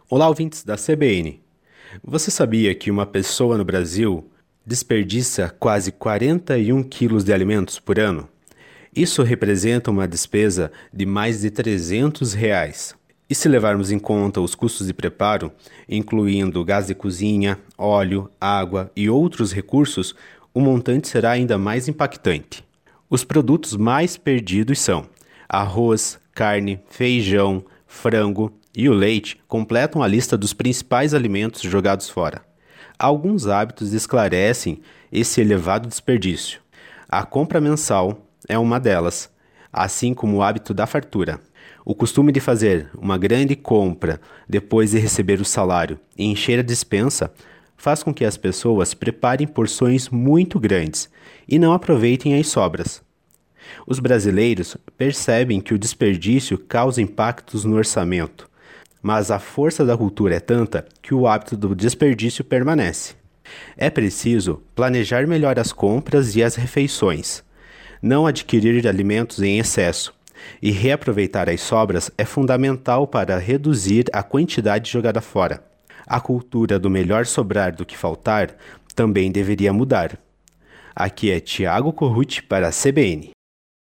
Olá, ouvintes da CBN. Você sabia que uma pessoa no Brasil desperdiça quase 41 quilos de alimentos por ano? Isso representa uma despesa de mais de R$ 300. E se levarmos em conta os custos de preparo, incluindo gás de cozinha, óleo, água e outros recursos, o montante será ainda mais impactante. Os produtos mais perdidos são arroz, carne, feijão, frango e o leite completam a lista dos principais alimentos jogados fora. Alguns hábitos esclarecem esse elevado desperdício. A compra mensal é uma delas, assim como o hábito da fartura. O costume de fazer uma grande compra depois de receber o salário e encher a despensa faz com que as pessoas preparem porções muito grandes e não aproveitem as sobras. Os brasileiros percebem que o desperdício causa impactos no orçamento, mas a força da cultura é tanta que o hábito do desperdício permanece. É preciso planejar melhor as compras e as refeições, não adquirir alimentos em excesso, e reaproveitar as sobras é fundamental para reduzir a quantidade jogada fora. A cultura do melhor sobrar do que faltar também deveria mudar. Aqui é Tiago Corruti para a CBN.